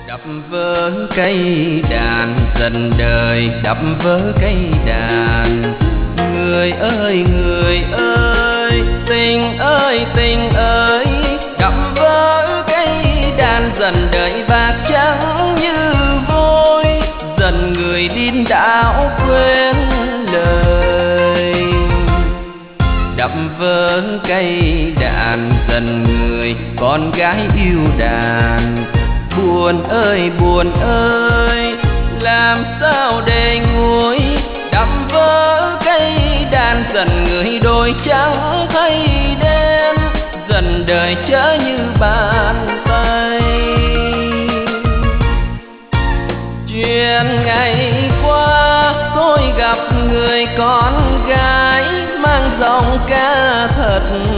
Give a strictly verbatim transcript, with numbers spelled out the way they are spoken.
Đập vỡ cây đàn dần đời, đập vỡ cây đàn. Người ơi người ơi, tình ơi tình ơi, đập vỡ cây đàn dần đời bạc trắng như vôi, dần người điên đảo quên lời. Đập vỡ cây đàn dần người con gái yêu đàn. Buồn ơi buồn ơi, làm sao để nguôi. Đập vỡ cây đàn dần người đôi trắng hay đen, dần đời chớ như bàn tay. Chuyện ngày qua tôi gặp người con gái mang giọng ca thật